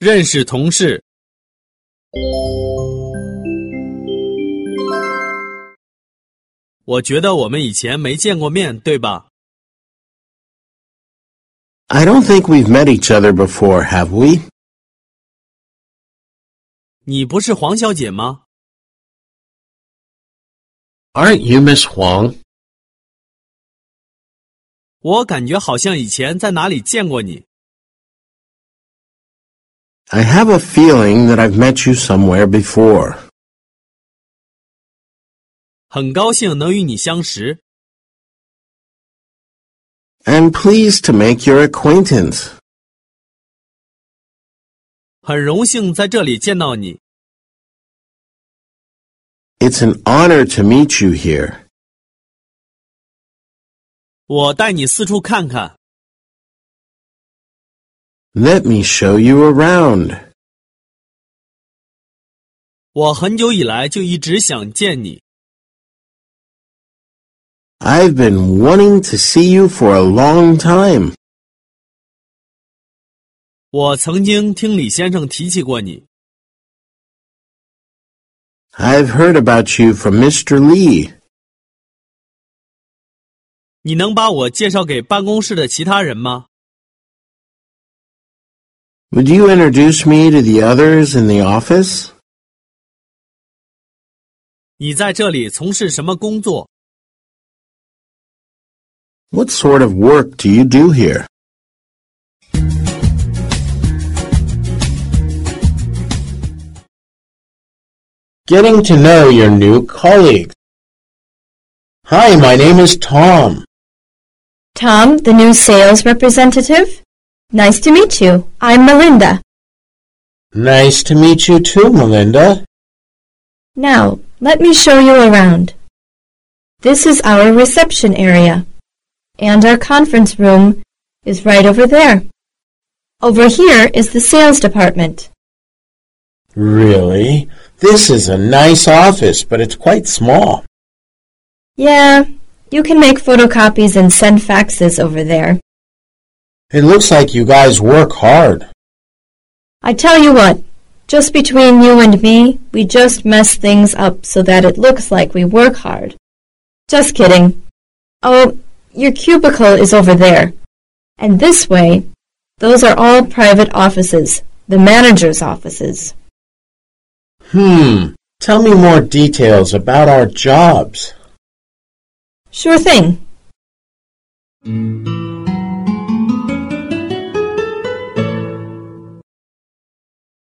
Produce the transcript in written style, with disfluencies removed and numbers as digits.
认识同事。我觉得我们以前没见过面，对吧？ I don't think we've met each other before, have we? 你不是黄小姐吗？ Aren't you Miss Huang? 我感觉好像以前在哪里见过你。 I have a feeling that I've met you somewhere before. 很高兴能与你相识。 I'm pleased to make your acquaintance. 很荣幸在这里见到你。 It's an honor to meet you here. 我带你四处看看。 Let me show you around. 我很久以来就一直想见你。 I've been wanting to see you for a long time. 我曾经听李先生提起过你。 I've heard about you from Mr. Lee. 你能把我介绍给办公室的其他人吗？ Would you introduce me to the others in the office? 你在这里从事什么工作？ What sort of work do you do here? Getting to know your new colleagues. Hi, my name is Tom. Tom, the new sales representative? Nice to meet you. I'm Melinda. Nice to meet you too, Melinda. Now, let me show you around. This is our reception area, and our conference room is right over there. Over here is the sales department. Really? This is a nice office, but it's quite small. Yeah, you can make photocopies and send faxes over there. It looks like you guys work hard. I tell you what, just between you and me, we just mess things up so that it looks like we work hard. Just kidding. Oh, your cubicle is over there. And this way, those are all private offices, the manager's offices. Tell me more details about our jobs. Sure thing.